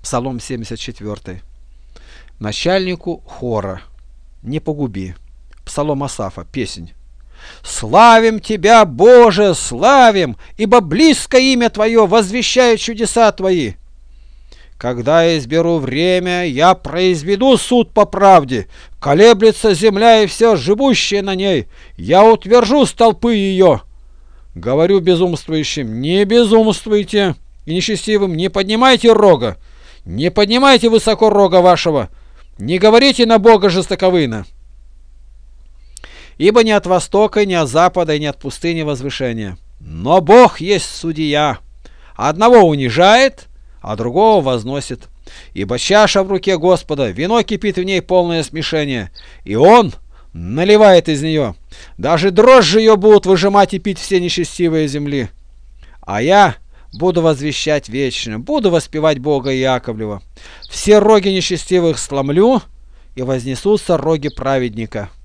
Псалом 74. Начальнику хора: не погуби. Псалом Асафа, песнь. Славим Тебя, Боже, славим, ибо близко имя Твое, возвещает чудеса Твои. Когда я изберу время, я произведу суд по правде. Колеблется земля и все живущее на ней. Я утвержу столпы ее. Говорю безумствующим: не безумствуйте, и нечестивым: не поднимайте рога. Не поднимайте высоко рога вашего. Не говорите на Бога жестоковыйно. Ибо ни от востока, ни от запада, ни от пустыни возвышения. Но Бог есть судья. Одного унижает, а другого возносит. Ибо чаша в руке Господа, вино кипит в ней полное смешение, и Он наливает из нее. Даже дрожжи ее будут выжимать и пить все нечестивые земли. А я буду возвещать вечно, буду воспевать Бога Яковлева. Все роги нечестивых сломлю, и вознесутся роги праведника.